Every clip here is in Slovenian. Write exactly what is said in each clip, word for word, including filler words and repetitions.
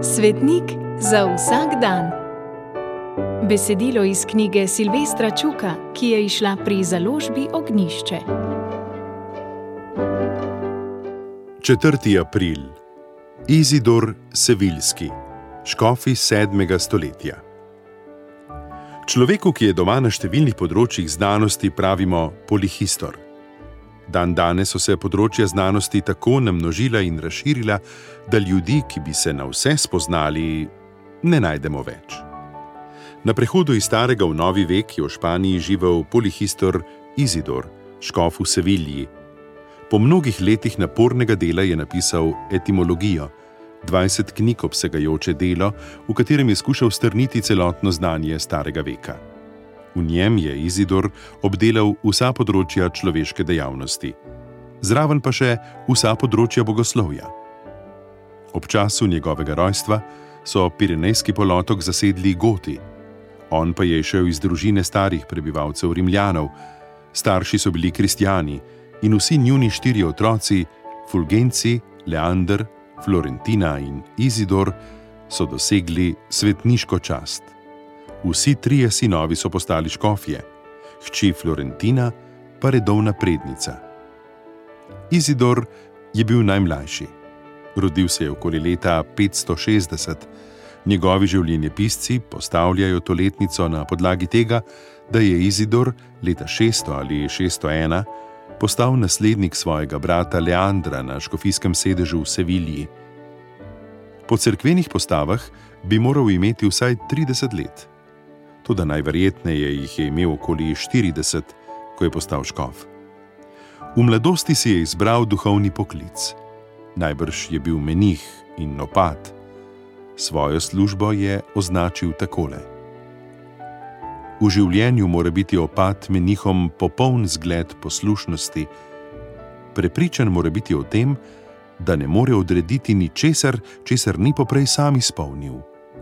Svetnik za vsak dan. Besedilo iz knjige Silvestra Čuka, ki je izšla pri založbi Ognjišče. četrti april. Izidor Seviljski, škof iz sedmega stoletja. Človeku, ki je doma na številnih področjih znanosti, pravimo polihistor. Dan danes so se področja znanosti tako namnožila in razširila, da ljudi, ki bi se na vse spoznali, ne najdemo več. Na prehodu iz starega v novi vek je v Španiji živel polihistor Izidor, škof v Sevilji. Po mnogih letih napornega dela je napisal Etimologijo, dvajset knjig obsegajoče delo, v katerem je skušal strniti celotno znanje starega veka. V njem je Izidor obdelal vsa področja človeške dejavnosti, zraven pa še vsa področja bogoslovja. Ob času njegovega rojstva so Pirenejski polotok zasedli Goti, on pa je šel iz družine starih prebivalcev Rimljanov, starši so bili kristjani in vsi njuni štiri otroci, Fulgenci, Leander, Florentina in Izidor, so dosegli svetniško čast. Vsi trije sinovi so postali škofje, hči Florentina pa redovna prednica. Izidor je bil najmlajši. Rodil se je okoli leta petsto šestdeset. Njegovi življenjepisci postavljajo to letnico na podlagi tega, da je Izidor leta šeststo ali šeststo ena postal naslednik svojega brata Leandra na škofijskem sedežu v Sevilji. Po cerkvenih postavah bi moral imeti vsaj trideset let. Toda najverjetneje jih je imel okoli štirideset, ko je postal škof. V mladosti si je izbral duhovni poklic. Najbrž je bil menih in opat. Svojo službo je označil takole. V življenju mora biti opat menihom popoln zgled poslušnosti. Prepričan mora biti o tem, da ne more odrediti ničesar, česar ni poprej sam izpolnil.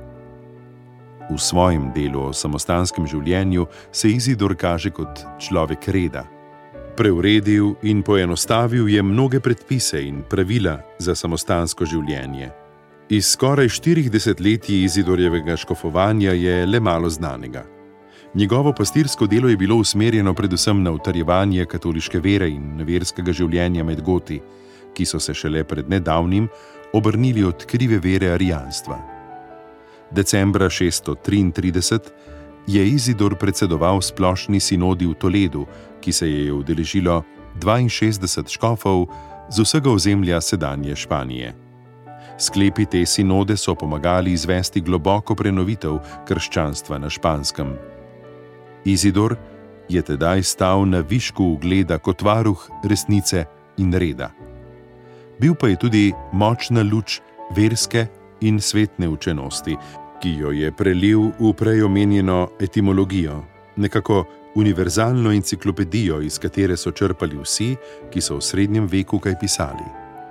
V svojem delu o samostanskem življenju se Izidor kaže kot človek reda. Preuredil in poenostavil je mnoge predpise in pravila za samostansko življenje. Iz skoraj štirih desetletij Izidorjevega škofovanja je le malo znanega. Njegovo pastirsko delo je bilo usmerjeno predvsem na utrjevanje katoliške vere in verskega življenja med Goti, ki so se šele pred nedavnim obrnili od krive vere arijanstva. Decembra šeststo triintrideset je Izidor predsedoval splošni sinodi v Toledu, ki se je udeležilo dvainšestdeset škofov z vsega ozemlja sedanje Španije. Sklepi te sinode so pomagali izvesti globoko prenovitev krščanstva na Španskem. Izidor je tedaj stal na višku ugleda kot varuh resnice in reda. Bil pa je tudi močna luč verske in svetne učenosti, ki jo je prelil v prej omenjeno etimologijo, nekako univerzalno enciklopedijo, iz katere so črpali vsi, ki so v srednjem veku kaj pisali.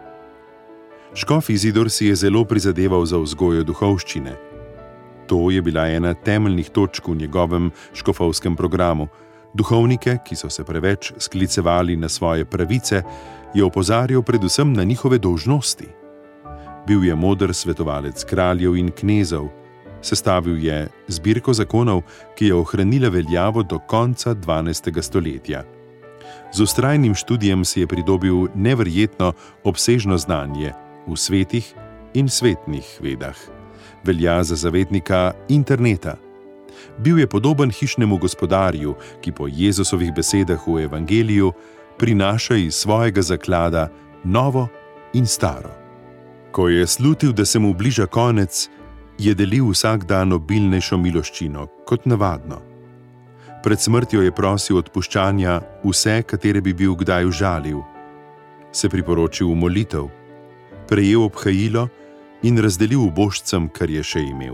Škof Izidor si je zelo prizadeval za vzgojo duhovščine. To je bila ena temeljnih točk v njegovem škofovskem programu. Duhovnike, ki so se preveč sklicevali na svoje pravice, je opozarjal predvsem na njihove dolžnosti. Bil je moder svetovalec kraljev in knezov, sestavil je zbirko zakonov, ki je ohranila veljavo do konca dvanajstega stoletja. Z vztrajnim študijem si je pridobil neverjetno obsežno znanje v svetih in svetnih vedah. Velja za zavetnika interneta. Bil je podoben hišnemu gospodarju, ki po Jezusovih besedah v evangeliju prinaša iz svojega zaklada novo in staro. Ko je slutil, da se mu bliža konec, je delil vsak dan obilnejšo miloščino, kot navadno. Pred smrtjo je prosil odpuščanja vse, katere bi bil kdaj užalil. Se priporočil v molitev, prejel obhajilo in razdelil ubožcem, kar je še imel.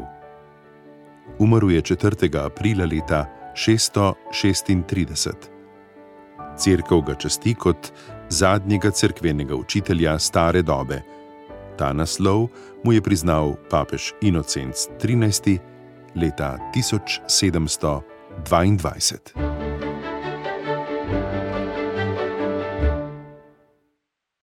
Umrl je četrtega aprila leta šeststo šestintrideset. Cerkev ga časti kot zadnjega cerkvenega učitelja stare dobe. Ta naslov mu je priznal papež Inocenc trinajsti leta tisoč sedemsto dvaindvajset.